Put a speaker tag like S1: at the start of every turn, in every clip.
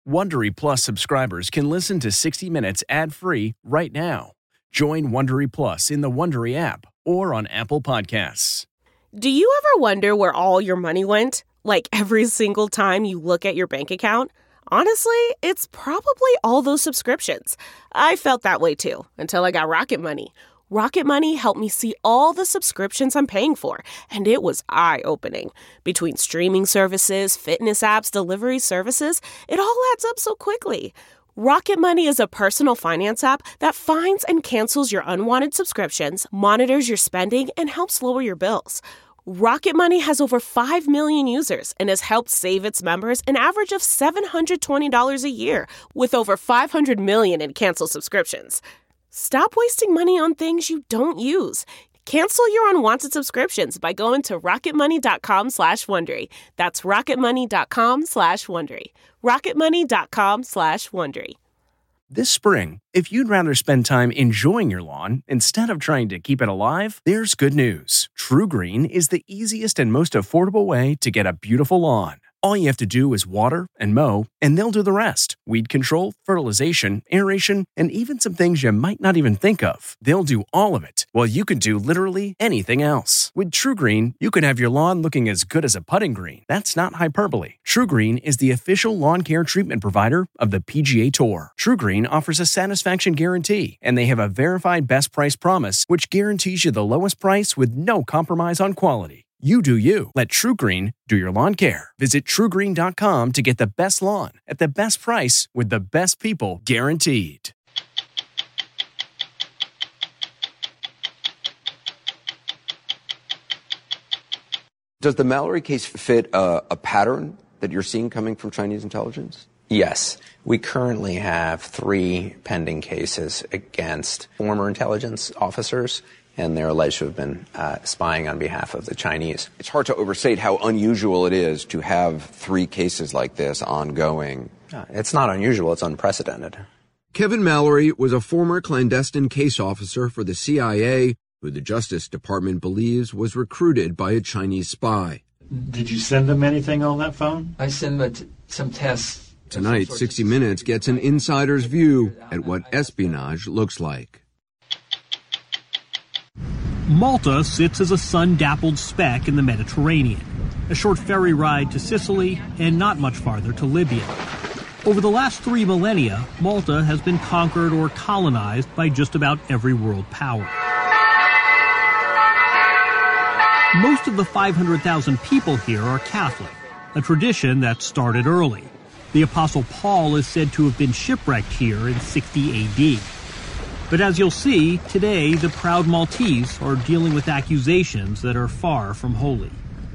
S1: Wondery Plus subscribers can listen to 60 Minutes ad-free right now. Join Wondery Plus in the Wondery app or on Apple Podcasts.
S2: Do you ever wonder where all your money went? Like every single time you look at your bank account? Honestly, it's probably all those subscriptions. I felt that way too, until I got Rocket Money. Rocket Money helped me see all the subscriptions I'm paying for, and it was eye-opening. Between streaming services, fitness apps, delivery services, it all adds up so quickly. Rocket Money is a personal finance app that finds and cancels your unwanted subscriptions, monitors your spending, and helps lower your bills. Rocket Money has over 5 million users and has helped save its members an average of $720 a year, with over 500 million in canceled subscriptions. Stop wasting money on things you don't use. Cancel your unwanted subscriptions by going to rocketmoney.com/Wondery. That's rocketmoney.com/Wondery. rocketmoney.com/Wondery.
S1: This spring, if you'd rather spend time enjoying your lawn instead of trying to keep it alive, there's good news. True Green is the easiest and most affordable way to get a beautiful lawn. All you have to do is water and mow, and they'll do the rest. Weed control, fertilization, aeration, and even some things you might not even think of. They'll do all of it, while you can do literally anything else. With True Green, you can have your lawn looking as good as a putting green. That's not hyperbole. True Green is the official lawn care treatment provider of the PGA Tour. True Green offers a satisfaction guarantee, and they have a verified best price promise, which guarantees you the lowest price with no compromise on quality. You do you. Let True Green do your lawn care. Visit TrueGreen.com to get the best lawn at the best price with the best people guaranteed.
S3: Does the Mallory case fit a pattern that you're seeing coming from Chinese intelligence?
S4: Yes. We currently have 3 pending cases against former intelligence officers, and they're alleged to have been spying on behalf of the Chinese.
S3: It's hard to overstate how unusual it is to have 3 cases like this ongoing.
S4: It's not unusual, it's unprecedented.
S3: Kevin Mallory was a former clandestine case officer for the CIA, who the Justice Department believes was recruited by a Chinese spy.
S5: Did you send them anything on that phone?
S6: I sent them some tests.
S3: Tonight, 60 Minutes gets an insider's view at what espionage looks like.
S7: Malta sits as a sun-dappled speck in the Mediterranean, a short ferry ride to Sicily and not much farther to Libya. Over the last 3 millennia, Malta has been conquered or colonized by just about every world power. Most of the 500,000 people here are Catholic, a tradition that started early. The Apostle Paul is said to have been shipwrecked here in 60 AD. But as you'll see, today the proud Maltese are dealing with accusations that are far from holy.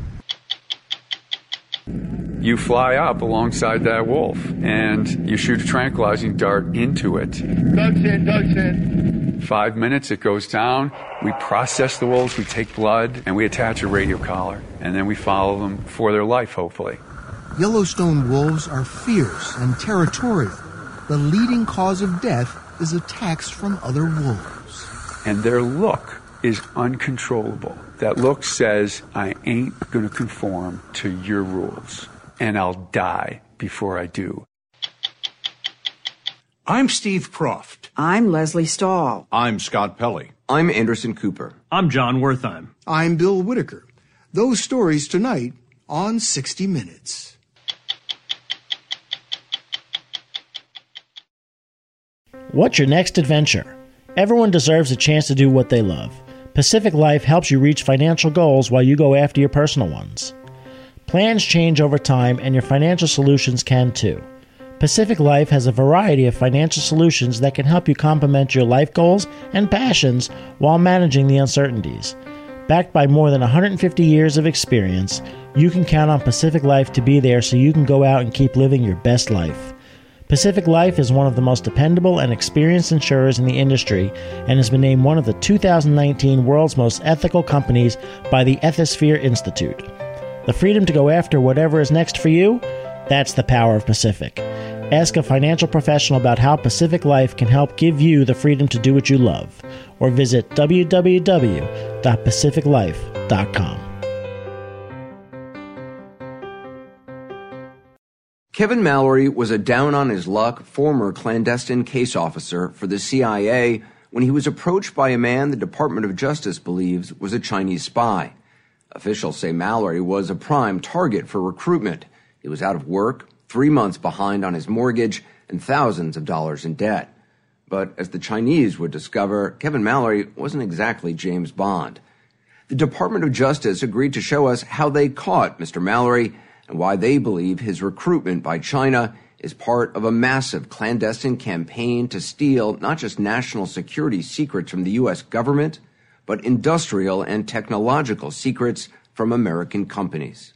S8: You fly up alongside that wolf, and you shoot a tranquilizing dart into it.
S9: Doug's in.
S8: 5 minutes, it goes down. We process the wolves, we take blood, and we attach a radio collar. And then we follow them for their life, hopefully.
S10: Yellowstone wolves are fierce and territorial. The leading cause of death is attacks from other wolves.
S8: And their look is uncontrollable. That look says, I ain't gonna conform to your rules, and I'll die before I do.
S11: I'm Steve Kroft.
S12: I'm Leslie Stahl.
S11: I'm Scott Pelley.
S3: I'm Anderson Cooper.
S7: I'm John Wertheim.
S10: I'm Bill Whitaker. Those stories tonight on 60 Minutes.
S13: What's your next adventure? Everyone deserves a chance to do what they love. Pacific Life helps you reach financial goals while you go after your personal ones. Plans change over time, and your financial solutions can too. Pacific Life has a variety of financial solutions that can help you complement your life goals and passions while managing the uncertainties. Backed by more than 150 years of experience, you can count on Pacific Life to be there so you can go out and keep living your best life. Pacific Life is one of the most dependable and experienced insurers in the industry and has been named one of the 2019 World's Most Ethical Companies by the Ethisphere Institute. The freedom to go after whatever is next for you? That's the power of Pacific. Ask a financial professional about how Pacific Life can help give you the freedom to do what you love, or visit www.pacificlife.com.
S3: Kevin Mallory was a down-on-his-luck former clandestine case officer for the CIA when he was approached by a man the Department of Justice believes was a Chinese spy. Officials say Mallory was a prime target for recruitment. He was out of work, 3 months behind on his mortgage, and thousands of dollars in debt. But as the Chinese would discover, Kevin Mallory wasn't exactly James Bond. The Department of Justice agreed to show us how they caught Mr. Mallory and why they believe his recruitment by China is part of a massive clandestine campaign to steal not just national security secrets from the U.S. government, but industrial and technological secrets from American companies.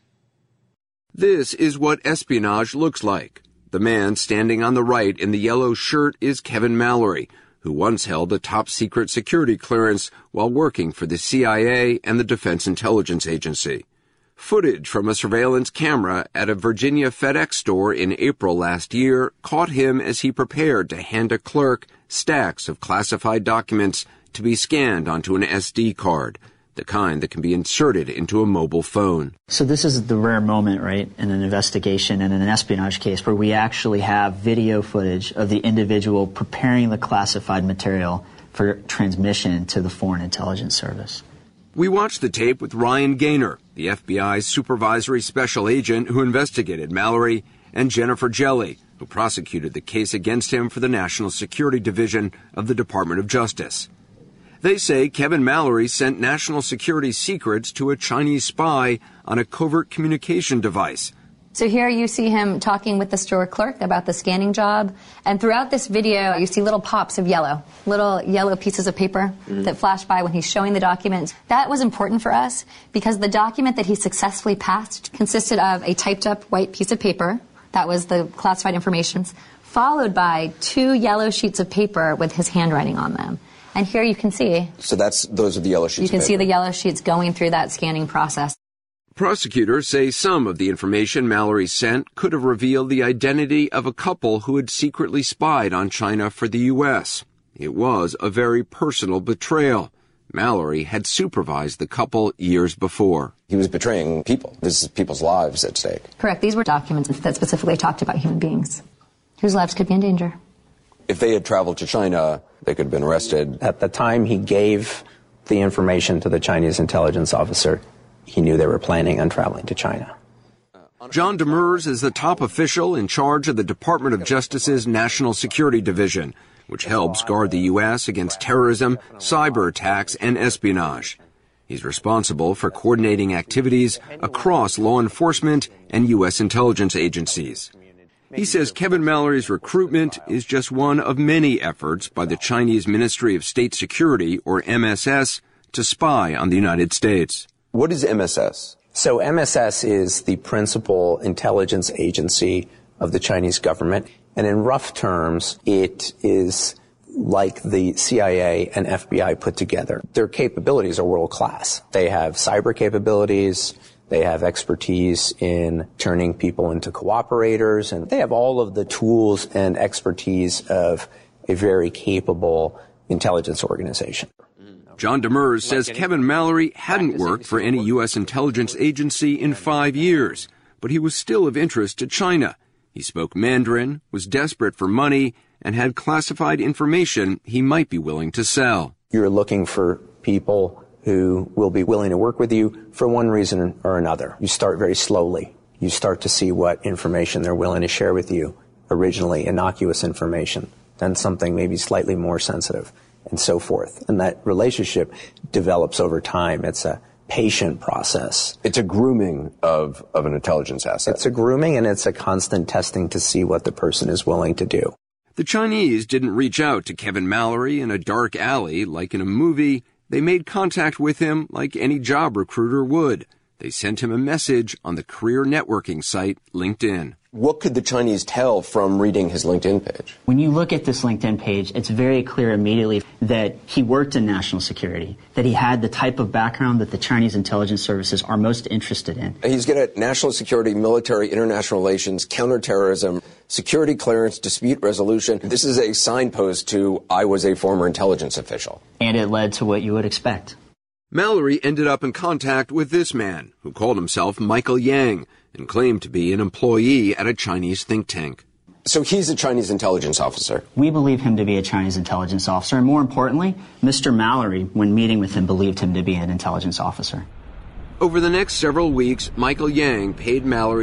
S3: This is what espionage looks like. The man standing on the right in the yellow shirt is Kevin Mallory, who once held a top-secret security clearance while working for the CIA and the Defense Intelligence Agency. Footage from a surveillance camera at a Virginia FedEx store in April last year caught him as he prepared to hand a clerk stacks of classified documents to be scanned onto an SD card, the kind that can be inserted into a mobile phone.
S12: So this is the rare moment, right, in an investigation and in an espionage case where we actually have video footage of the individual preparing the classified material for transmission to the Foreign Intelligence Service.
S3: We watched the tape with Ryan Gaynor, the FBI's supervisory special agent who investigated Mallory, and Jennifer Jelly, who prosecuted the case against him for the National Security Division of the Department of Justice. They say Kevin Mallory sent national security secrets to a Chinese spy on a covert communication device.
S14: So here you see him talking with the store clerk about the scanning job. And throughout this video, you see little pops of yellow, little yellow pieces of paper that flash by when he's showing the documents. That was important for us because the document that he successfully passed consisted of a typed up white piece of paper. That was the classified information, followed by 2 yellow sheets of paper with his handwriting on them. And here you can see.
S3: So those are the yellow sheets.
S14: You can see the yellow sheets going through that scanning process.
S3: Prosecutors say some of the information Mallory sent could have revealed the identity of a couple who had secretly spied on China for the U.S. It was a very personal betrayal. Mallory had supervised the couple years before.
S15: He was betraying people. This is people's lives at stake.
S14: Correct. These were documents that specifically talked about human beings whose lives could be in danger.
S15: If they had traveled to China, they could have been arrested.
S4: At the time he gave the information to the Chinese intelligence officer, he knew they were planning on traveling to China.
S3: John Demers is the top official in charge of the Department of Justice's National Security Division, which helps guard the U.S. against terrorism, cyber attacks, and espionage. He's responsible for coordinating activities across law enforcement and U.S. intelligence agencies. He says Kevin Mallory's recruitment is just one of many efforts by the Chinese Ministry of State Security, or MSS, to spy on the United States.
S15: What is MSS?
S4: So MSS is the principal intelligence agency of the Chinese government. And in rough terms, it is like the CIA and FBI put together. Their capabilities are world class. They have cyber capabilities. They have expertise in turning people into cooperators. And they have all of the tools and expertise of a very capable intelligence organization.
S3: John Demers says Kevin Mallory hadn't worked for any U.S. intelligence agency in 5 years, but he was still of interest to China. He spoke Mandarin, was desperate for money, and had classified information he might be willing to sell.
S4: You're looking for people who will be willing to work with you for one reason or another. You start very slowly. You start to see what information they're willing to share with you, originally innocuous information, then something maybe slightly more sensitive, and so forth. And that relationship develops over time. It's a patient process.
S15: It's a grooming of an intelligence asset.
S4: It's a grooming, and it's a constant testing to see what the person is willing to do.
S3: The Chinese didn't reach out to Kevin Mallory in a dark alley like in a movie. They made contact with him like any job recruiter would. They sent him a message on the career networking site LinkedIn.
S15: What could the Chinese tell from reading his LinkedIn page?
S12: When you look at this LinkedIn page, it's very clear immediately that he worked in national security, that he had the type of background that the Chinese intelligence services are most interested in.
S15: He's good at national security, military, international relations, counterterrorism, security clearance, dispute resolution. This is a signpost to I was a former intelligence official.
S12: And it led to what you would expect.
S3: Mallory ended up in contact with this man, who called himself Michael Yang, and claimed to be an employee at a Chinese think tank.
S15: So he's a Chinese intelligence officer.
S12: We believe him to be a Chinese intelligence officer, and more importantly, Mr. Mallory, when meeting with him, believed him to be an intelligence officer.
S3: Over the next several weeks, Michael Yang paid Mallory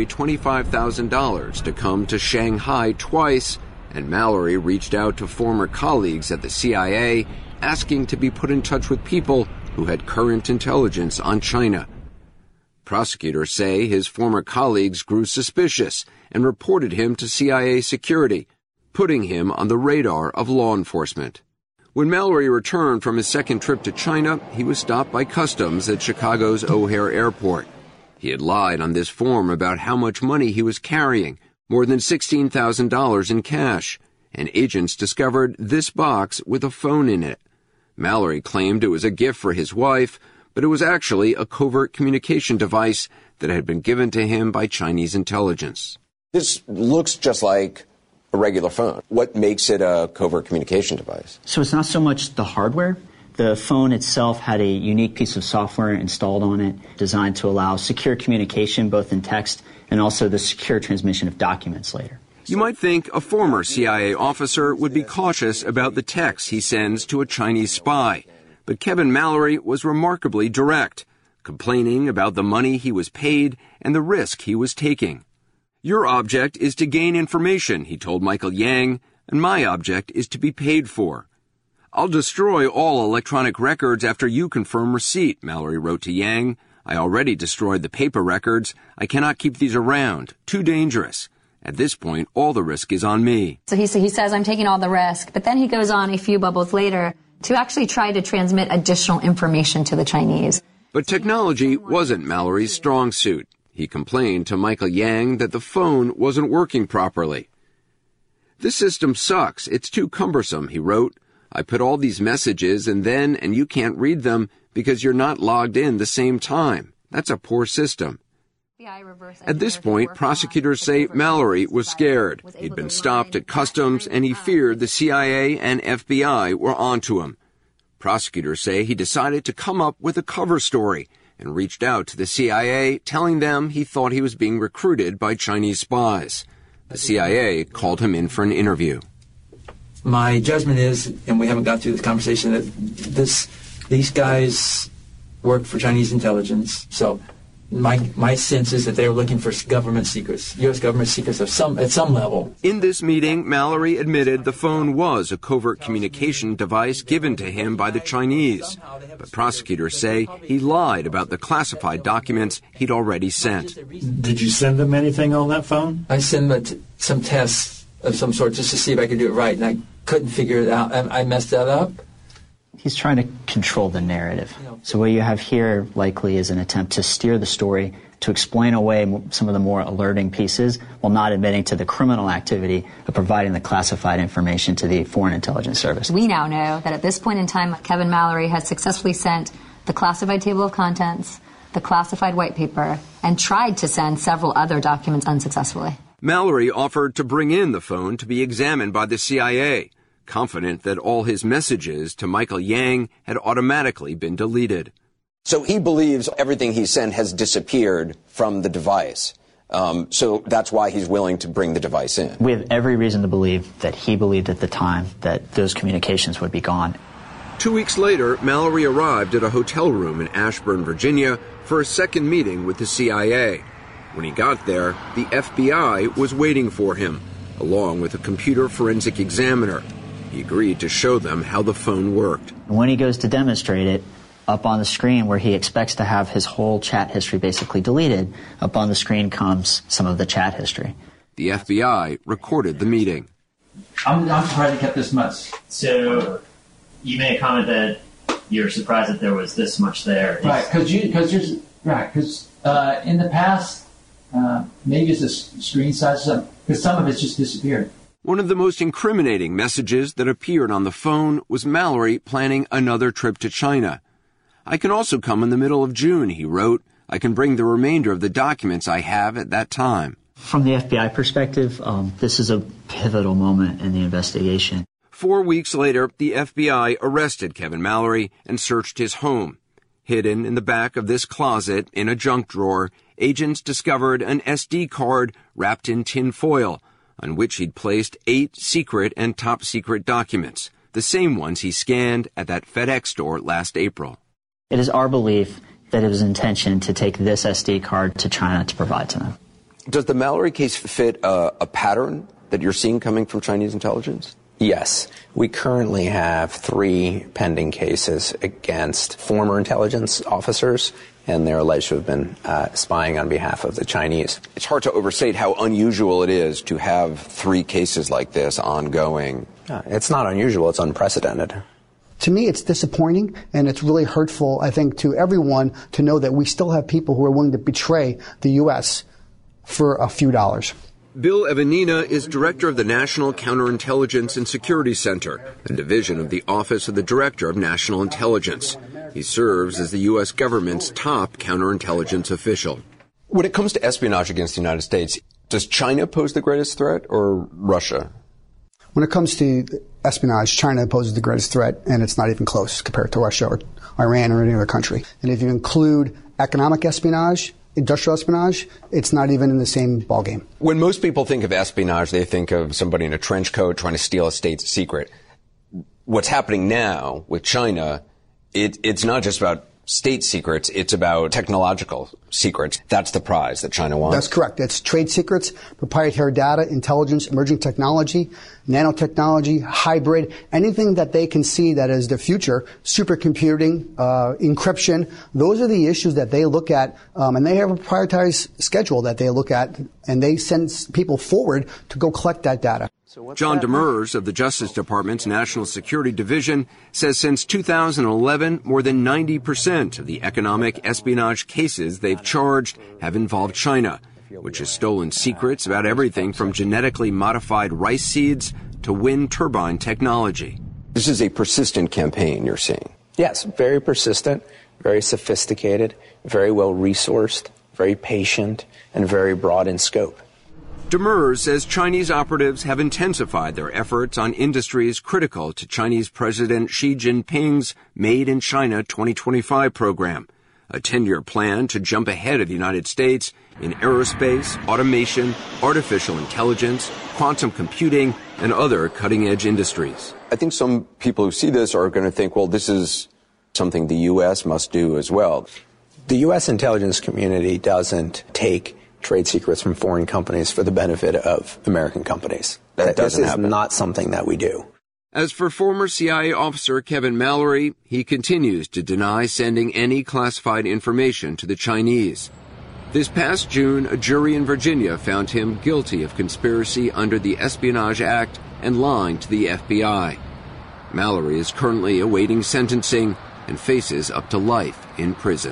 S3: $25,000 to come to Shanghai twice, and Mallory reached out to former colleagues at the CIA asking to be put in touch with people who had current intelligence on China. Prosecutors say his former colleagues grew suspicious and reported him to CIA security, putting him on the radar of law enforcement. When Mallory returned from his second trip to China, he was stopped by customs at Chicago's O'Hare Airport. He had lied on this form about how much money he was carrying, more than $16,000 in cash, and agents discovered this box with a phone in it. Mallory claimed it was a gift for his wife, but it was actually a covert communication device that had been given to him by Chinese intelligence.
S15: This looks just like a regular phone. What makes it a covert communication device?
S12: So it's not so much the hardware. The phone itself had a unique piece of software installed on it designed to allow secure communication both in text and also the secure transmission of documents later.
S3: You might think a former CIA officer would be cautious about the texts he sends to a Chinese spy, but Kevin Mallory was remarkably direct, complaining about the money he was paid and the risk he was taking. Your object is to gain information, he told Michael Yang, and my object is to be paid for. I'll destroy all electronic records after you confirm receipt, Mallory wrote to Yang. I already destroyed the paper records. I cannot keep these around. Too dangerous. At this point, all the risk is on me.
S14: So he says, I'm taking all the risk, but then he goes on a few bubbles later to actually try to transmit additional information to the Chinese.
S3: But technology wasn't Mallory's strong suit. He complained to Michael Yang that the phone wasn't working properly. This system sucks. It's too cumbersome, he wrote. I put all these messages and you can't read them because you're not logged in the same time. That's a poor system. At this point, prosecutors say Mallory was scared. He'd been stopped at customs and he feared the CIA and FBI were onto him. Prosecutors say he decided to come up with a cover story and reached out to the CIA, telling them he thought he was being recruited by Chinese spies. The CIA called him in for an interview.
S6: My judgment is, and we haven't got through this conversation, that these guys work for Chinese intelligence. So my sense is that they were looking for government secrets, U.S. government secrets at some level.
S3: In this meeting, Mallory admitted the phone was a covert communication device given to him by the Chinese. But prosecutors say he lied about the classified documents he'd already sent.
S5: Did you send them anything on that phone?
S6: I sent them some tests of some sort just to see if I could do it right, and I couldn't figure it out. I messed that up.
S12: He's trying to control the narrative. So what you have here likely is an attempt to steer the story, to explain away some of the more alerting pieces while not admitting to the criminal activity of providing the classified information to the Foreign Intelligence Service.
S14: We now know that at this point in time, Kevin Mallory has successfully sent the classified table of contents, the classified white paper, and tried to send several other documents unsuccessfully.
S3: Mallory offered to bring in the phone to be examined by the CIA, confident that all his messages to Michael Yang had automatically been deleted.
S15: So he believes everything he sent has disappeared from the device. So that's why he's willing to bring the device in.
S12: We have every reason to believe that he believed at the time that those communications would be gone.
S3: 2 weeks later, Mallory arrived at a hotel room in Ashburn, Virginia, for a second meeting with the CIA. When he got there, the FBI was waiting for him, along with a computer forensic examiner. He agreed to show them how the phone worked.
S12: When he goes to demonstrate it, up on the screen where he expects to have his whole chat history basically deleted, up on the screen comes some of the chat history.
S3: The FBI recorded the meeting.
S16: I'm surprised it kept this much. So you made a comment that you're surprised that there was this much there.
S6: Right, because in the past, maybe it's a screen size, because some of it's just disappeared.
S3: One of the most incriminating messages that appeared on the phone was Mallory planning another trip to China. I can also come in the middle of June, he wrote. I can bring the remainder of the documents I have at that time.
S12: From the FBI perspective, this is a pivotal moment in the investigation.
S3: 4 weeks later, the FBI arrested Kevin Mallory and searched his home. Hidden in the back of this closet in a junk drawer, agents discovered an SD card wrapped in tin foil on which he'd placed 8 secret and top-secret documents, the same ones he scanned at that FedEx store last April.
S12: It is our belief that it was intention to take this SD card to China to provide to them.
S15: Does the Mallory case fit a pattern that you're seeing coming from Chinese intelligence?
S4: Yes. We currently have 3 pending cases against former intelligence officers, and they're alleged to have been spying on behalf of the Chinese.
S15: It's hard to overstate how unusual it is to have 3 cases like this ongoing.
S4: It's not unusual, it's unprecedented.
S17: To me, it's disappointing, and it's really hurtful, I think, to everyone to know that we still have people who are willing to betray the U.S. for a few dollars.
S3: Bill Evanina is director of the National Counterintelligence and Security Center, a division of the Office of the Director of National Intelligence. He serves as the U.S. government's top counterintelligence official.
S15: When it comes to espionage against the United States, does China pose the greatest threat or Russia?
S17: When it comes to espionage, China poses the greatest threat, and it's not even close compared to Russia or Iran or any other country. And if you include economic espionage, industrial espionage, it's not even in the same ballgame.
S15: When most people think of espionage, they think of somebody in a trench coat trying to steal a state's secret. What's happening now with China, it's not just about state secrets, it's about technological secrets. That's the prize that China wants.
S17: That's correct. It's trade secrets, proprietary data, intelligence, emerging technology, nanotechnology, hybrid, anything that they can see that is the future, supercomputing, encryption. Those are the issues that they look at, and they have a prioritized schedule that they look at, and they send people forward to go collect that data.
S3: John Demers of the Justice Department's National Security Division says since 2011, more than 90% of the economic espionage cases they've charged have involved China, which has stolen secrets about everything from genetically modified rice seeds to wind turbine technology.
S15: This is a persistent campaign you're seeing.
S4: Yes, very persistent, very sophisticated, very well resourced, very patient, and very broad in scope.
S3: Demers says Chinese operatives have intensified their efforts on industries critical to Chinese President Xi Jinping's Made in China 2025 program, a 10-year plan to jump ahead of the United States in aerospace, automation, artificial intelligence, quantum computing, and other cutting-edge industries.
S15: I think some people who see this are going to think, well, this is something the U.S. must do as well.
S4: The U.S. intelligence community doesn't take trade secrets from foreign companies for the benefit of American companies. This is not something that we do.
S3: As for former CIA officer Kevin Mallory, he continues to deny sending any classified information to the Chinese. This past June, a jury in Virginia found him guilty of conspiracy under the Espionage Act and lying to the FBI. Mallory is currently awaiting sentencing and faces up to life in prison.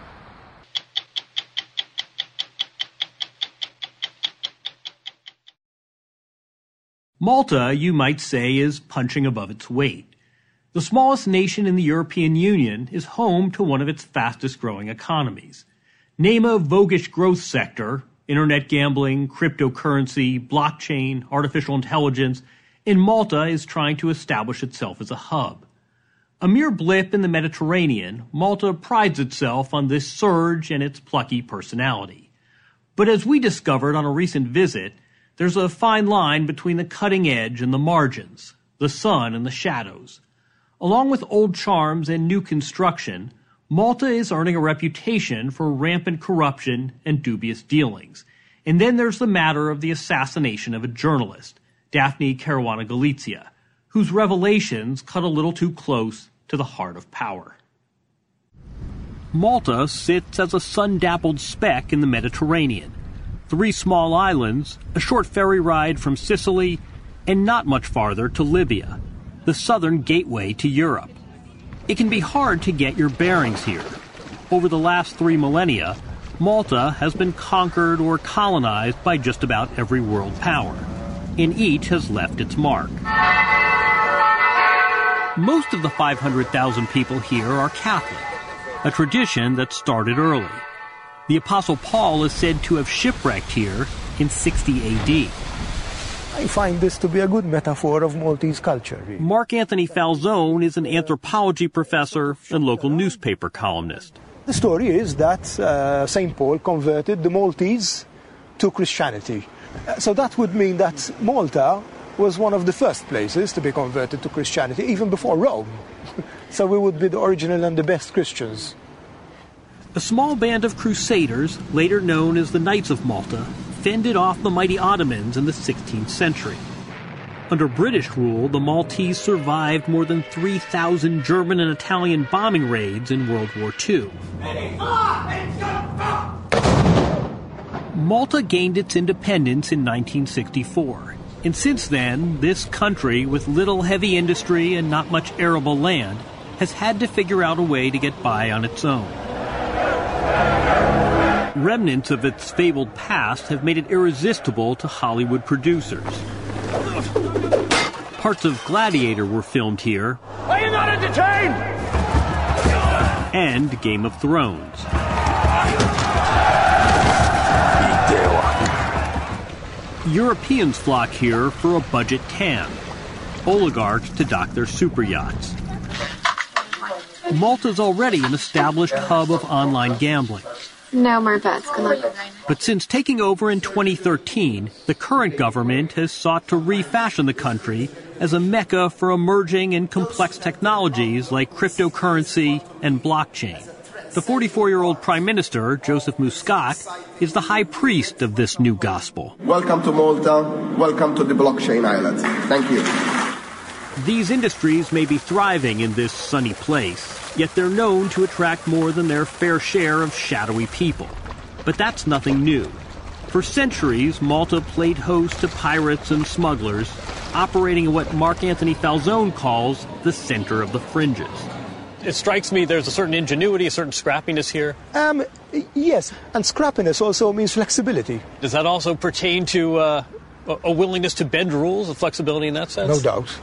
S7: Malta, you might say, is punching above its weight. The smallest nation in the European Union is home to one of its fastest-growing economies. Name a voguish growth sector, internet gambling, cryptocurrency, blockchain, artificial intelligence, and Malta is trying to establish itself as a hub. A mere blip in the Mediterranean, Malta prides itself on this surge and its plucky personality. But as we discovered on a recent visit, there's a fine line between the cutting edge and the margins, the sun and the shadows. Along with old charms and new construction, Malta is earning a reputation for rampant corruption and dubious dealings. And then there's the matter of the assassination of a journalist, Daphne Caruana Galizia, whose revelations cut a little too close to the heart of power. Malta sits as a sun-dappled speck in the Mediterranean. 3 small islands, a short ferry ride from Sicily, and not much farther to Libya, the southern gateway to Europe. It can be hard to get your bearings here. Over the last 3 millennia, Malta has been conquered or colonized by just about every world power, and each has left its mark. Most of the 500,000 people here are Catholic, a tradition that started early. The Apostle Paul is said to have shipwrecked here in 60 A.D.
S18: I find this to be a good metaphor of Maltese culture.
S7: Mark Anthony Falzone is an anthropology professor and local newspaper columnist.
S18: The story is that St. Paul converted the Maltese to Christianity. So that would mean that Malta was one of the first places to be converted to Christianity, even before Rome. So we would be the original and the best Christians.
S7: A small band of crusaders, later known as the Knights of Malta, fended off the mighty Ottomans in the 16th century. Under British rule, the Maltese survived more than 3,000 German and Italian bombing raids in World War II. Malta gained its independence in 1964. And since then, this country, with little heavy industry and not much arable land, has had to figure out a way to get by on its own. Remnants of its fabled past have made it irresistible to Hollywood producers. Parts of Gladiator were filmed here.
S9: Are you not entertained?
S7: And Game of Thrones. Europeans flock here for a budget tan. Oligarchs to dock their super yachts. Malta's already an established hub of online gambling.
S19: No more bets. Good luck.
S7: But since taking over in 2013, the current government has sought to refashion the country as a mecca for emerging and complex technologies like cryptocurrency and blockchain. The 44-year-old Prime Minister, Joseph Muscat, is the high priest of this new gospel.
S20: Welcome to Malta. Welcome to the blockchain island. Thank you.
S7: These industries may be thriving in this sunny place, yet they're known to attract more than their fair share of shadowy people. But that's nothing new. For centuries, Malta played host to pirates and smugglers, operating in what Mark Anthony Falzone calls the center of the fringes.
S21: It strikes me there's a certain ingenuity, a certain scrappiness here.
S18: Yes, and scrappiness also means flexibility.
S21: Does that also pertain to a willingness to bend rules, a flexibility in that sense?
S18: No doubt.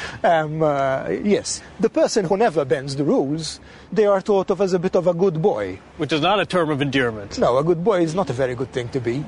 S18: Yes. The person who never bends the rules, they are thought of as a bit of a good boy.
S21: Which is not a term of endearment.
S18: No, a good boy is not a very good thing to be.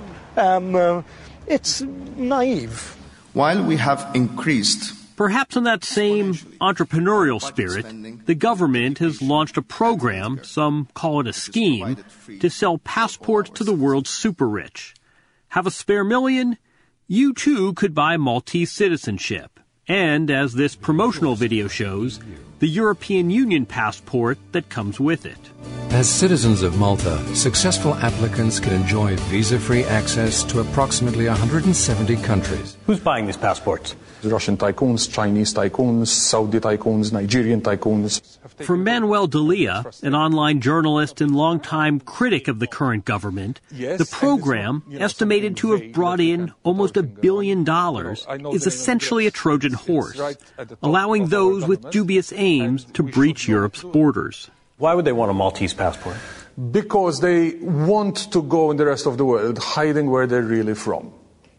S18: It's naive.
S20: While we have increased...
S7: Perhaps in that same entrepreneurial spirit, the government has launched a program, some call it a scheme, to sell passports to the world's super-rich. Have a spare $1 million? You too could buy Maltese citizenship. And, as this promotional video shows, the European Union passport that comes with it.
S22: As citizens of Malta, successful applicants can enjoy visa-free access to approximately 170 countries.
S21: Who's buying these passports?
S23: Russian tycoons, Chinese tycoons, Saudi tycoons, Nigerian tycoons.
S7: For Manuel Delia, an online journalist and longtime critic of the current government, the program, estimated to have brought in almost $1 billion, is essentially a Trojan horse, allowing those with dubious aims to breach Europe's borders.
S21: Why would they want a Maltese passport?
S23: Because they want to go in the rest of the world hiding where they're really from.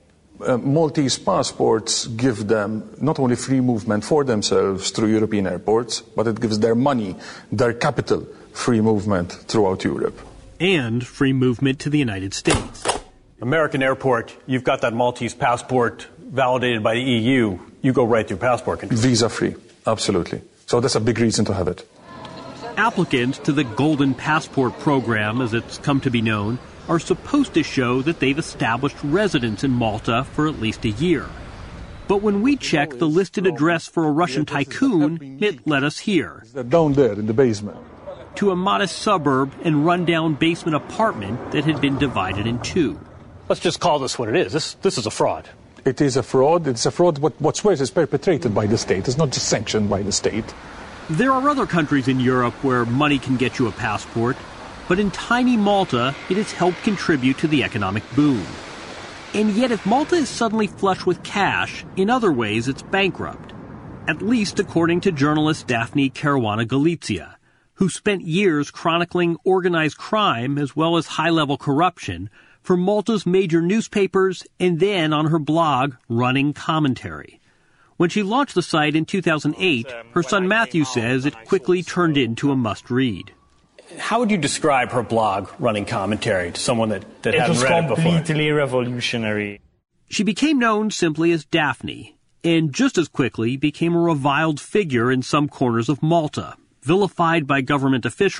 S23: Maltese passports give them not only free movement for themselves through European airports, but it gives their money, their capital, free movement throughout Europe.
S7: And free movement to the United States.
S21: American airport, you've got that Maltese passport validated by the EU. You go right through passport control.
S23: Visa-free, absolutely. So that's a big reason to have it.
S7: Applicants to the Golden Passport program, as it's come to be known, are supposed to show that they've established residence in Malta for at least a year. But when we checked the listed address for a Russian tycoon, it led us here.
S23: Down there in the basement.
S7: To a modest suburb and rundown basement apartment that had been divided in two.
S21: Let's just call this what it is. This is a fraud.
S23: It is a fraud. It's a fraud. What's worse is perpetrated by the state. It's not just sanctioned by the state.
S7: There are other countries in Europe where money can get you a passport, but in tiny Malta, it has helped contribute to the economic boom. And yet, if Malta is suddenly flush with cash, in other ways it's bankrupt. At least according to journalist Daphne Caruana Galizia, who spent years chronicling organized crime as well as high-level corruption for Malta's major newspapers and then on her blog, Running Commentary. When she launched the site in 2008, her son Matthew says it quickly turned into a must-read.
S21: How would you describe her blog, Running Commentary, to someone that hadn't read it before?
S24: It was completely revolutionary.
S7: She became known simply as Daphne, and just as quickly became a reviled figure in some corners of Malta, vilified by government officials,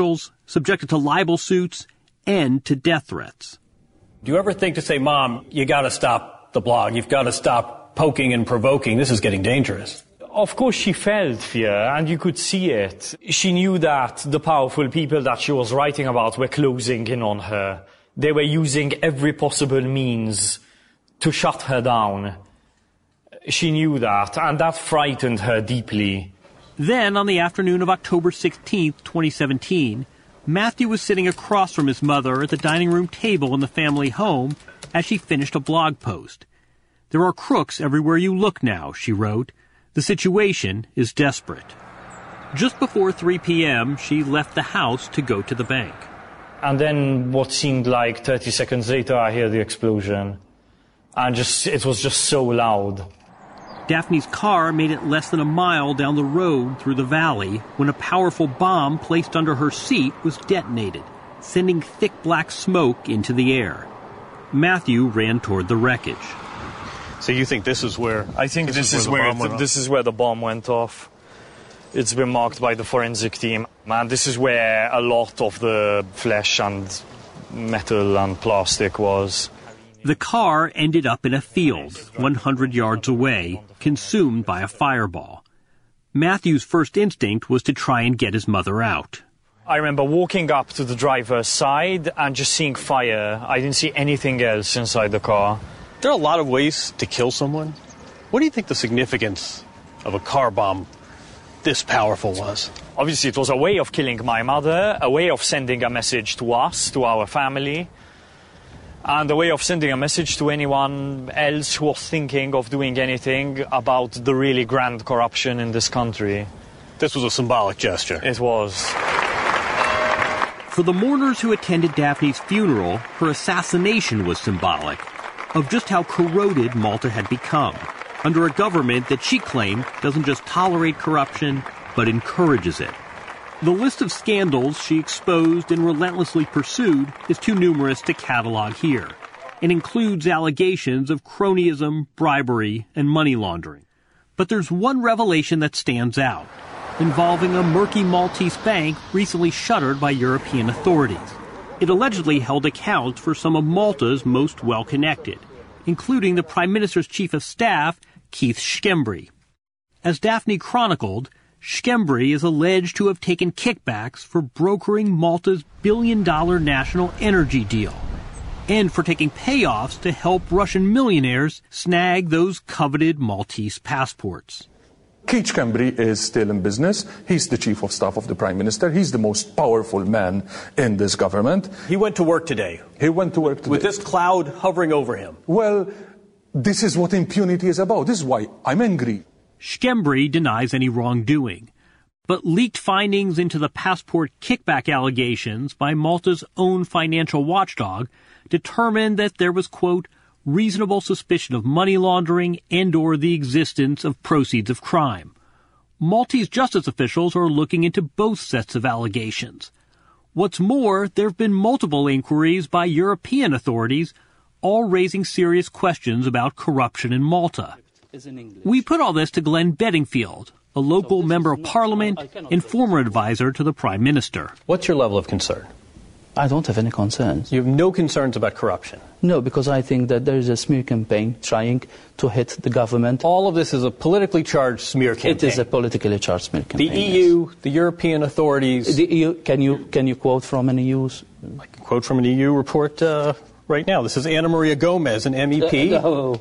S7: subjected to libel suits and to death threats.
S21: Do you ever think to say, Mom, you got to stop the blog, you've got to stop poking and provoking, this is getting dangerous?
S24: Of course she felt fear, and you could see it. She knew that the powerful people that she was writing about were closing in on her. They were using every possible means to shut her down. She knew that, and that frightened her deeply.
S7: Then, on the afternoon of October 16, 2017, Matthew was sitting across from his mother at the dining room table in the family home as she finished a blog post. "There are crooks everywhere you look now," she wrote. "The situation is desperate." Just before 3 p.m., she left the house to go to the bank.
S24: And then what seemed like 30 seconds later, I hear the explosion. And it was just so loud.
S7: Daphne's car made it less than a mile down the road through the valley when a powerful bomb placed under her seat was detonated, sending thick black smoke into the air. Matthew ran toward the wreckage.
S21: So you think this is where...
S24: I think this is where the bomb went off. It's been marked by the forensic team. And this is where a lot of the flesh and metal and plastic was.
S7: The car ended up in a field 100 yards away, consumed by a fireball. Matthew's first instinct was to try and get his mother out.
S24: I remember walking up to the driver's side and just seeing fire. I didn't see anything else inside the car.
S21: There are a lot of ways to kill someone. What do you think the significance of a car bomb this powerful was?
S24: Obviously, it was a way of killing my mother, a way of sending a message to us, to our family, and a way of sending a message to anyone else who was thinking of doing anything about the really grand corruption in this country.
S21: This was a symbolic gesture.
S24: It was.
S7: For the mourners who attended Daphne's funeral, her assassination was symbolic of just how corroded Malta had become under a government that she claimed doesn't just tolerate corruption, but encourages it. The list of scandals she exposed and relentlessly pursued is too numerous to catalog here, and includes allegations of cronyism, bribery, and money laundering. But there's one revelation that stands out, involving a murky Maltese bank recently shuttered by European authorities. It allegedly held accounts for some of Malta's most well-connected, including the Prime Minister's Chief of Staff, Keith Schembri. As Daphne chronicled, Schembri is alleged to have taken kickbacks for brokering Malta's billion-dollar national energy deal, and for taking payoffs to help Russian millionaires snag those coveted Maltese passports.
S23: Keith Schembri is still in business. He's the Chief of Staff of the Prime Minister. He's the most powerful man in this government.
S21: He went to work today.
S23: With
S21: this cloud hovering over him.
S23: Well, this is what impunity is about. This is why I'm angry.
S7: Schembri denies any wrongdoing, but leaked findings into the passport kickback allegations by Malta's own financial watchdog determined that there was, quote, reasonable suspicion of money laundering and or the existence of proceeds of crime. Maltese justice officials are looking into both sets of allegations. What's more, there have been multiple inquiries by European authorities, all raising serious questions about corruption in Malta. We put all this to Glenn Bedingfield, a local member of parliament and former advisor to the Prime Minister.
S21: What's your level of concern?
S1: I don't have any concerns.
S21: You have no concerns about corruption?
S1: No, because I think that there is a smear campaign trying to hit the government.
S21: All of this is a politically charged smear campaign.
S1: It is a politically charged smear campaign.
S21: The EU, yes. The European authorities.
S1: The EU, can you quote from an EU?
S21: I can quote from an EU report right now. This is Ana Maria Gomez, an MEP.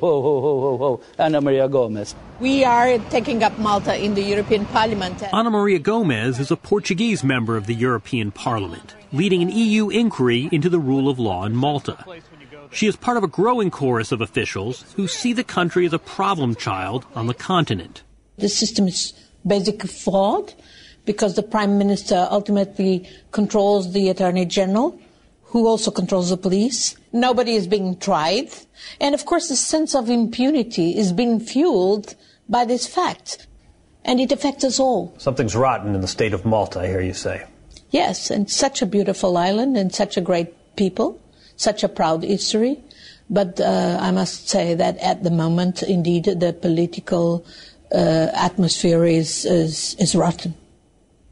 S1: Ana Maria Gomez.
S2: We are taking up Malta in the European Parliament.
S7: Ana Maria Gomez is a Portuguese member of the European Parliament, leading an EU inquiry into the rule of law in Malta. She is part of a growing chorus of officials who see the country as a problem child on the continent.
S2: The system is basically flawed because the Prime Minister ultimately controls the Attorney General, who also controls the police. Nobody is being tried. And of course, the sense of impunity is being fueled by this fact. And it affects us all.
S21: Something's rotten in the state of Malta, I hear you say.
S2: Yes, and such a beautiful island and such a great people, such a proud history. But I must say that at the moment, indeed, the political atmosphere is rotten.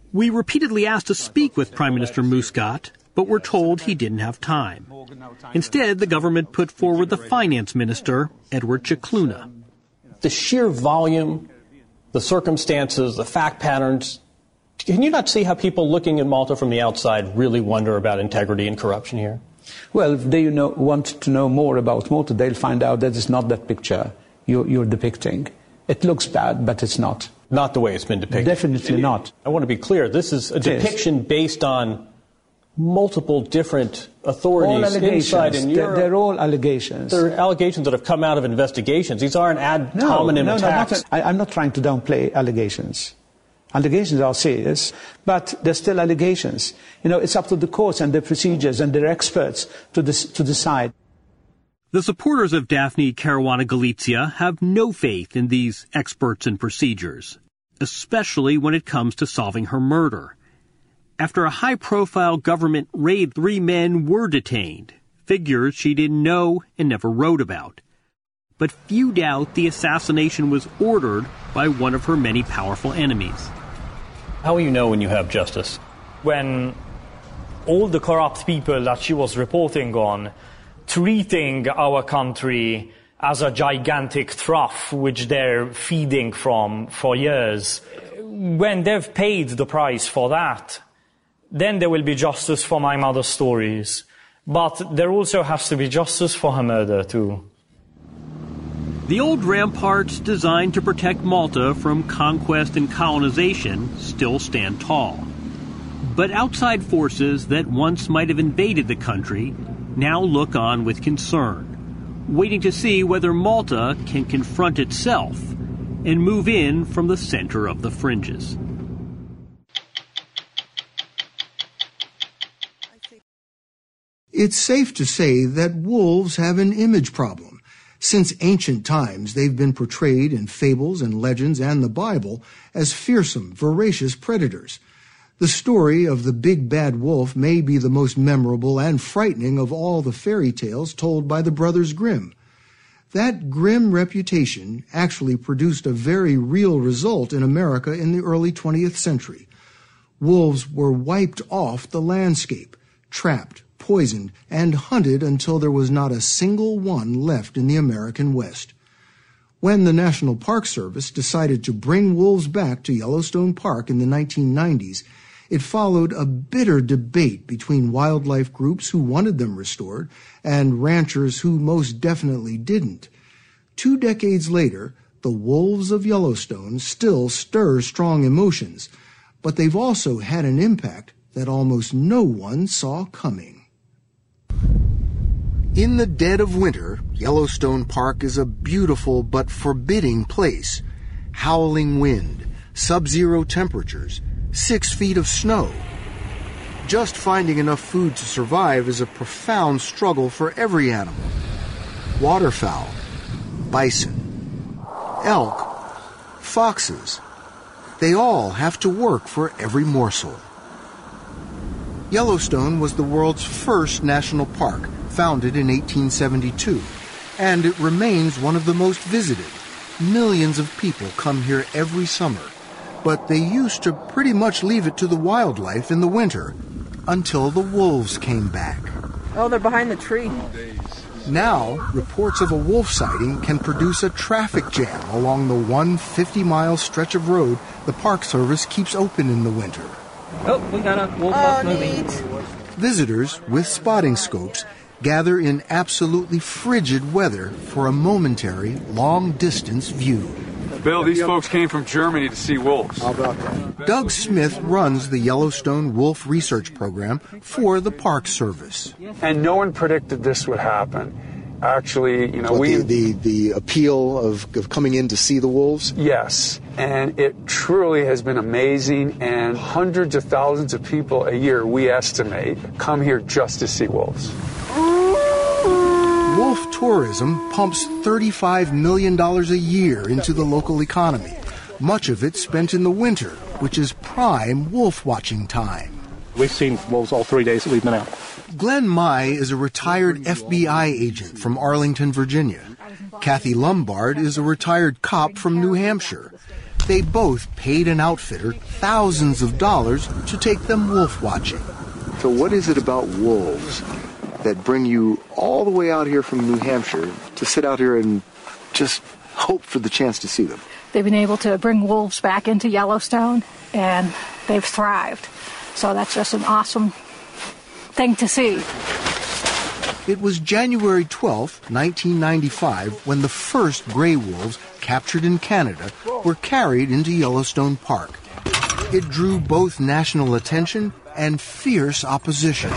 S7: We repeatedly asked to speak with Prime Minister Muscat, but were told he didn't have time. Instead, the government put forward the finance minister, Edward Cicluna.
S21: The sheer volume, the circumstances, the fact patterns, can you not see how people looking at Malta from the outside really wonder about integrity and corruption here?
S8: Well, if they want to know more about Malta, they'll find out that it's not that picture you're depicting. It looks bad, but it's not.
S21: Not the way it's been depicted.
S8: Definitely not.
S21: I want to be clear. This is a depiction based on multiple different authorities inside in Europe.
S8: They're all allegations.
S21: They're allegations that have come out of investigations. These aren't ad hominem attacks.
S8: I'm not trying to downplay allegations. Allegations are serious, but they're still allegations. It's up to the courts and their procedures and their experts to decide.
S7: The supporters of Daphne Caruana Galizia have no faith in these experts and procedures, especially when it comes to solving her murder. After a high-profile government raid, 3 men were detained, figures she didn't know and never wrote about. But few doubt the assassination was ordered by one of her many powerful enemies.
S21: How will you know when you have justice?
S24: When all the corrupt people that she was reporting on, treating our country as a gigantic trough which they're feeding from for years, when they've paid the price for that, then there will be justice for my mother's stories. But there also has to be justice for her murder too.
S7: The old ramparts designed to protect Malta from conquest and colonization still stand tall. But outside forces that once might have invaded the country now look on with concern, waiting to see whether Malta can confront itself and move in from the center of the fringes.
S10: It's safe to say that wolves have an image problem. Since ancient times, they've been portrayed in fables and legends and the Bible as fearsome, voracious predators. The story of the big bad wolf may be the most memorable and frightening of all the fairy tales told by the Brothers Grimm. That grim reputation actually produced a very real result in America in the early 20th century. Wolves were wiped off the landscape, trapped, poisoned, and hunted until there was not a single one left in the American West. When the National Park Service decided to bring wolves back to Yellowstone Park in the 1990s, it followed a bitter debate between wildlife groups who wanted them restored and ranchers who most definitely didn't. 2 decades later, the wolves of Yellowstone still stir strong emotions, but they've also had an impact that almost no one saw coming. In the dead of winter, Yellowstone Park is a beautiful but forbidding place. Howling wind, sub-zero temperatures, 6 feet of snow. Just finding enough food to survive is a profound struggle for every animal. Waterfowl, bison, elk, foxes. They all have to work for every morsel. Yellowstone was the world's first national park, founded in 1872, and it remains one of the most visited. Millions of people come here every summer, but they used to pretty much leave it to the wildlife in the winter, until the wolves came back.
S11: Oh, they're behind the tree.
S10: Now, reports of a wolf sighting can produce a traffic jam along the 150-mile stretch of road the Park Service keeps open in the winter.
S11: Oh, we got a wolf moving.
S10: Visitors with spotting scopes gather in absolutely frigid weather for a momentary, long-distance view.
S13: Bill, these folks came from Germany to see wolves. How about
S10: that? Doug Smith runs the Yellowstone Wolf Research Program for the Park Service.
S13: And no one predicted this would happen. Actually,
S10: the appeal of coming in to see the wolves?
S13: Yes, and it truly has been amazing, and hundreds of thousands of people a year, we estimate, come here just to see wolves.
S10: Wolf tourism pumps $35 million a year into the local economy, much of it spent in the winter, which is prime wolf watching time.
S21: We've seen wolves all 3 days that we've been out.
S10: Glenn Mai is a retired FBI agent from Arlington, Virginia. Kathy Lombard is a retired cop from New Hampshire. They both paid an outfitter thousands of dollars to take them wolf watching.
S5: So what is it about wolves that bring you all the way out here from New Hampshire to sit out here and just hope for the chance to see them?
S6: They've been able to bring wolves back into Yellowstone, and they've thrived. So that's just an awesome thing to see.
S10: It was January 12, 1995, when the first gray wolves captured in Canada were carried into Yellowstone Park. It drew both national attention and fierce opposition.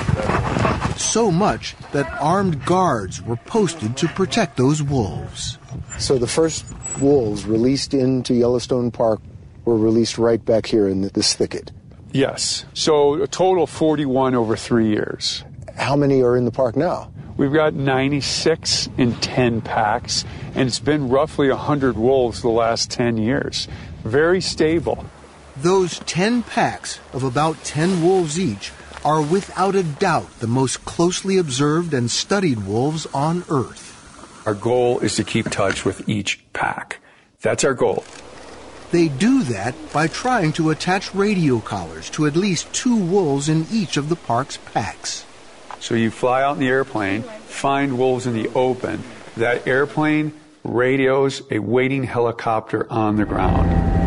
S10: So much that armed guards were posted to protect those wolves.
S5: So the first wolves released into Yellowstone Park were released right back here in this thicket?
S13: Yes. So a total of 41 over 3 years.
S5: How many are in the park now?
S13: We've got 96 in 10 packs, and it's been roughly 100 wolves the last 10 years. Very stable.
S10: Those 10 packs of about 10 wolves each are without a doubt the most closely observed and studied wolves on Earth.
S13: Our goal is to keep touch with each pack. That's our goal.
S10: They do that by trying to attach radio collars to at least 2 wolves in each of the park's packs.
S13: So you fly out in the airplane, find wolves in the open. That airplane radios a waiting helicopter on the ground.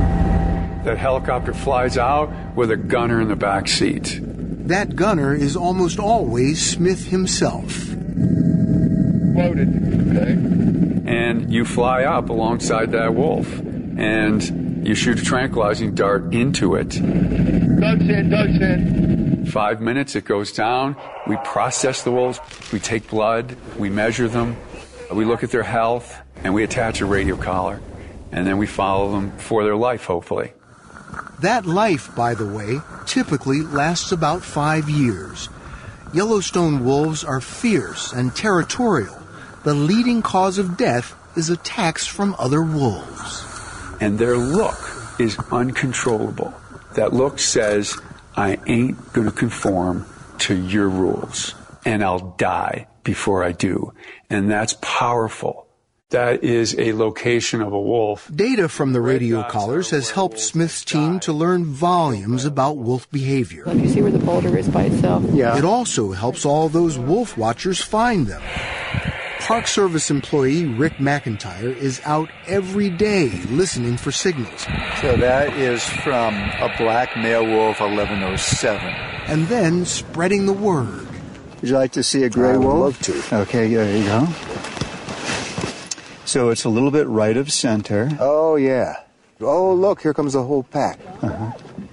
S13: That helicopter flies out with a gunner in the back seat.
S10: That gunner is almost always Smith himself.
S9: Loaded. Okay.
S13: And you fly up alongside that wolf, and you shoot a tranquilizing dart into it.
S9: Doug's in.
S13: 5 minutes, it goes down. We process the wolves. We take blood. We measure them. We look at their health, and we attach a radio collar. And then we follow them for their life, hopefully.
S10: That life, by the way, typically lasts about 5 years. Yellowstone wolves are fierce and territorial. The leading cause of death is attacks from other wolves.
S13: And their look is uncontrollable. That look says, I ain't going to conform to your rules, and I'll die before I do. And that's powerful. That is a location of a wolf.
S10: Data from the radio collars has helped Smith's team to learn volumes about wolf behavior.
S11: You see where the boulder is by itself?
S10: Yeah. It also helps all those wolf watchers find them. Park Service employee Rick McIntyre is out every day listening for signals.
S14: So that is from a black male wolf, 1107.
S10: And then spreading the word.
S14: Would you like to see a gray wolf?
S5: I would love to.
S14: Okay, there you go. So it's a little bit right of center.
S5: Oh, yeah. Oh, look, here comes the whole pack.
S14: Uh-huh.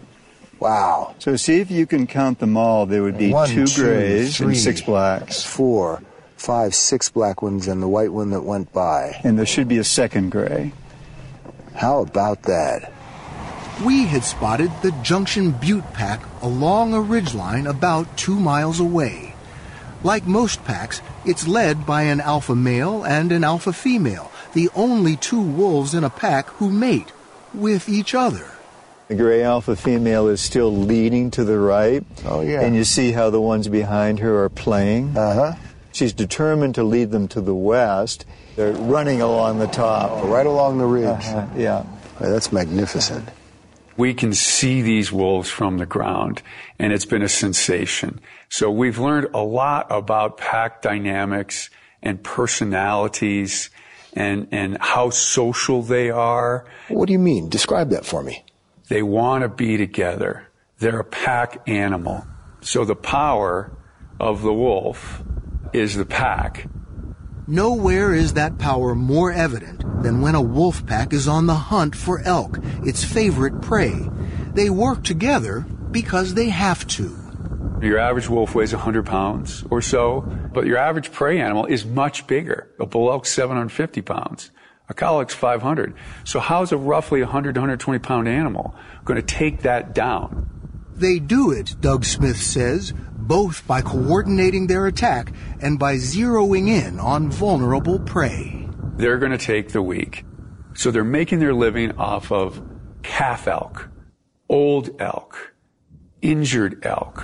S5: Wow.
S14: So see if you can count them all. There would be 2 grays and 6 blacks.
S5: 4, 5, 6 black ones and the white one that went by.
S14: And there should be a second gray.
S5: How about that?
S10: We had spotted the Junction Butte pack along a ridgeline about 2 miles away. Like most packs, it's led by an alpha male and an alpha female, the only 2 wolves in a pack who mate with each other.
S14: The gray alpha female is still leading to the right.
S5: Oh, yeah.
S14: And you see how the ones behind her are playing.
S5: Uh-huh.
S14: She's determined to lead them to the west. They're running along the top.
S5: Oh, right along the ridge.
S14: Uh-huh. Yeah.
S5: That's magnificent.
S13: We can see these wolves from the ground, and it's been a sensation. So we've learned a lot about pack dynamics and personalities and how social they are.
S5: What do you mean? Describe that for me.
S13: They want to be together. They're a pack animal. So the power of the wolf is the pack.
S10: Nowhere is that power more evident than when a wolf pack is on the hunt for elk, its favorite prey. They work together because they have to.
S13: Your average wolf weighs 100 pounds or so, but your average prey animal is much bigger. A bull elk's 750 pounds. A cow elk's 500. So how's a roughly 100 to 120 pound animal going to take that down?
S10: They do it, Doug Smith says, both by coordinating their attack and by zeroing in on vulnerable prey.
S13: They're going to take the weak. So they're making their living off of calf elk, old elk, injured elk.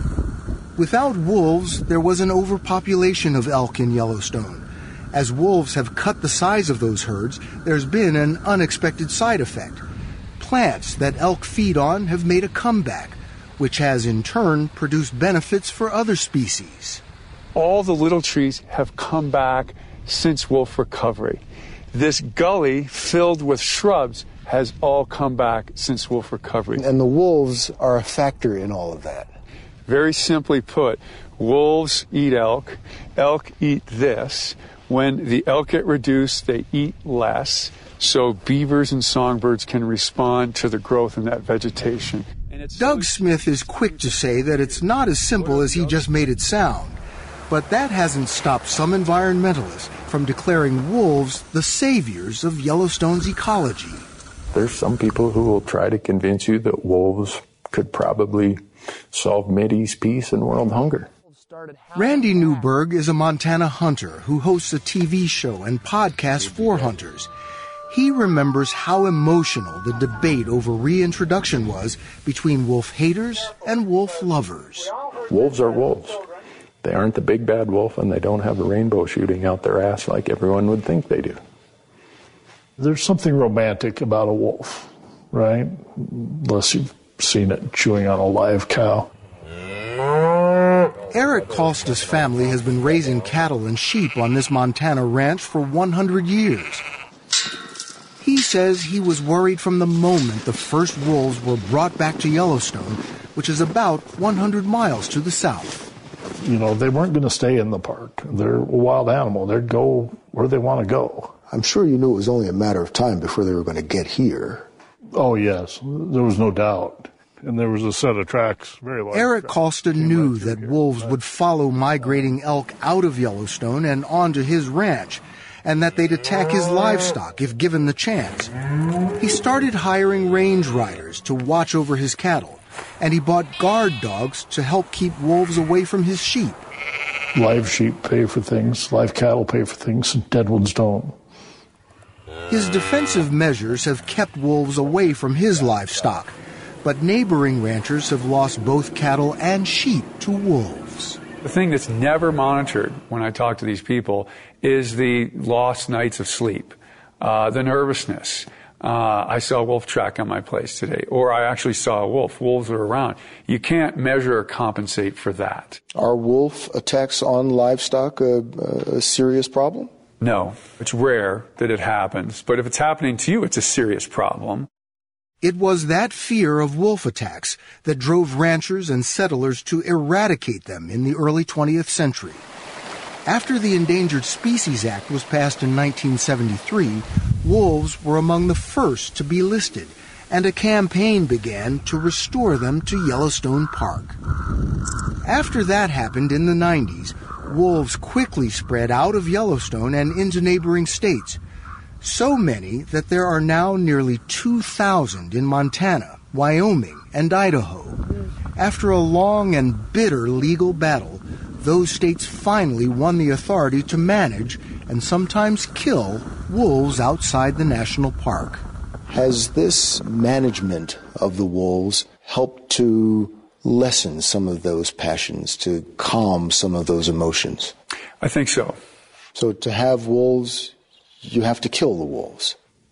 S10: Without wolves, there was an overpopulation of elk in Yellowstone. As wolves have cut the size of those herds, there's been an unexpected side effect. plants that elk feed on have made a comeback, which has in turn produced benefits for other species.
S13: All the little trees have come back since wolf recovery. This gully filled with shrubs has all come back since wolf recovery.
S5: And the wolves are a factor in all of that.
S13: Very simply put, wolves eat elk eat this. When the elk get reduced, they eat less, so beavers and songbirds can respond to the growth in that vegetation.
S10: Doug Smith is quick to say that it's not as simple as he just made it sound, but that hasn't stopped some environmentalists from declaring wolves the saviors of Yellowstone's ecology.
S12: There's some people who will try to convince you that wolves could probably solve Mideast peace and world hunger.
S10: Randy Newberg is a Montana hunter who hosts a TV show and podcast for hunters. He remembers how emotional the debate over reintroduction was between wolf haters and wolf lovers.
S12: Wolves are wolves. They aren't the big bad wolf, and they don't have a rainbow shooting out their ass like everyone would think they do.
S23: There's something romantic about a wolf, right? Unless you've seen it chewing on a live cow.
S10: Eric Costa's family has been raising cattle and sheep on this Montana ranch for 100 years. He says he was worried from the moment the first wolves were brought back to Yellowstone, which is about 100 miles to the south.
S23: You know, they weren't going to stay in the park. They're a wild animal. They'd go where they want to go.
S5: I'm sure you knew it was only a matter of time before they were going to get here.
S23: Oh, yes. There was no doubt. And there was a set of tracks, very large.
S10: Eric Costa knew that wolves would follow migrating elk out of Yellowstone and onto his ranch, and that they'd attack his livestock if given the chance. He started hiring range riders to watch over his cattle, and he bought guard dogs to help keep wolves away from his sheep.
S23: Live sheep pay for things, live cattle pay for things, and dead ones don't.
S10: His defensive measures have kept wolves away from his livestock, but neighboring ranchers have lost both cattle and sheep to wolves.
S13: The thing that's never monitored when I talk to these people is the lost nights of sleep, the nervousness. I saw a wolf track on my place today, or I actually saw a wolf. Wolves are around. You can't measure or compensate for that.
S5: Are wolf attacks on livestock a serious problem?
S13: No, it's rare that it happens, but if it's happening to you, it's a serious problem.
S10: It was that fear of wolf attacks that drove ranchers and settlers to eradicate them in the early 20th century. After the Endangered Species Act was passed in 1973, wolves were among the first to be listed, and a campaign began to restore them to Yellowstone Park. After that happened in the 90s, wolves quickly spread out of Yellowstone and into neighboring states. So many that there are now nearly 2,000 in Montana, Wyoming, and Idaho. After a long and bitter legal battle, those states finally won the authority to manage and sometimes kill wolves outside the national park.
S5: Has this management of the wolves helped to lessen some of those passions, to calm some of those emotions?
S13: I think so.
S5: So to have wolves, you have to kill the wolves.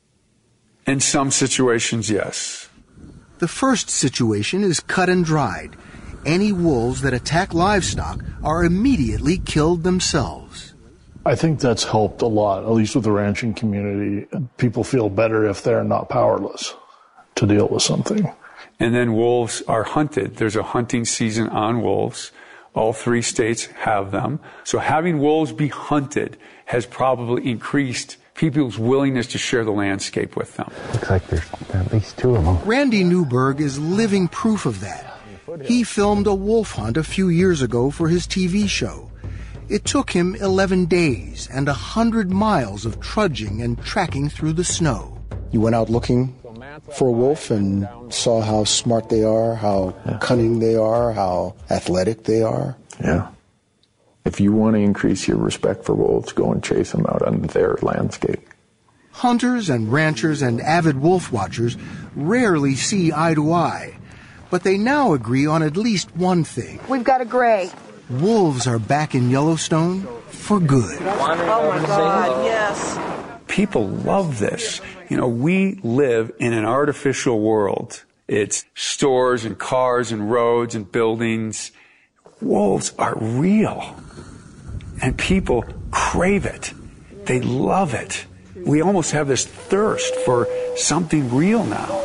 S13: In some situations, yes.
S10: The first situation is cut and dried. Any wolves that attack livestock are immediately killed themselves.
S23: I think that's helped a lot, at least with the ranching community. People feel better if they're not powerless to deal with something.
S13: And then wolves are hunted. There's a hunting season on wolves. All 3 states have them. So having wolves be hunted has probably increased people's willingness to share the landscape with them.
S15: Looks like there's at least 2 of them.
S10: Randy Newberg is living proof of that. He filmed a wolf hunt a few years ago for his TV show. It took him 11 days and 100 miles of trudging and tracking through the snow.
S5: You went out looking for a wolf and saw how smart they are, how cunning they are, how athletic they are.
S12: Yeah. If you want to increase your respect for wolves, go and chase them out on their landscape.
S10: Hunters and ranchers and avid wolf watchers rarely see eye to eye, but they now agree on at least one thing.
S16: We've got a gray.
S10: Wolves are back in Yellowstone for good.
S16: Oh my God, yes.
S13: People love this. You know, we live in an artificial world. It's stores and cars and roads and buildings. Wolves are real. And people crave it. They love it. We almost have this thirst for something real now.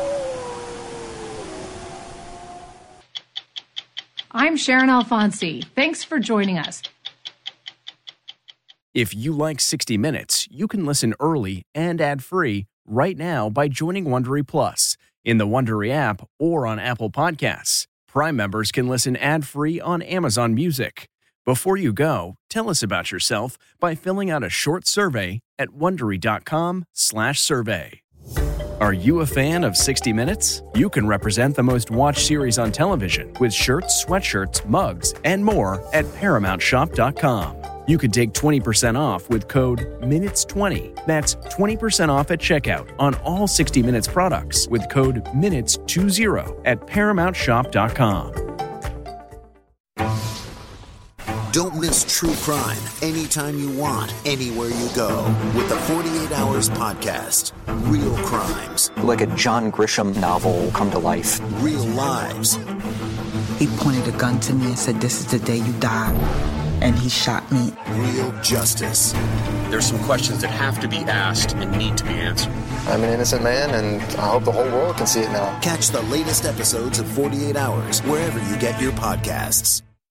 S3: I'm Sharon Alfonsi. Thanks for joining us.
S4: If you like 60 Minutes, you can listen early and ad-free right now by joining Wondery Plus in the Wondery app or on Apple Podcasts. Prime members can listen ad-free on Amazon Music. Before you go, tell us about yourself by filling out a short survey at Wondery.com/survey. Are you a fan of 60 Minutes? You can represent the most watched series on television with shirts, sweatshirts, mugs, and more at ParamountShop.com. You can take 20% off with code MINUTES20. That's 20% off at checkout on all 60 Minutes products with code MINUTES20 at ParamountShop.com.
S16: Don't miss true crime anytime you want, anywhere you go with the 48 Hours podcast. Real crimes.
S17: Like a John Grisham novel come to life.
S16: Real lives.
S25: He pointed a gun to me and said, "This is the day you die." And he shot me.
S16: Real justice.
S26: There's some questions that have to be asked and need to be answered.
S27: I'm an innocent man, and I hope the whole world can see it now.
S16: Catch the latest episodes of 48 Hours wherever you get your podcasts.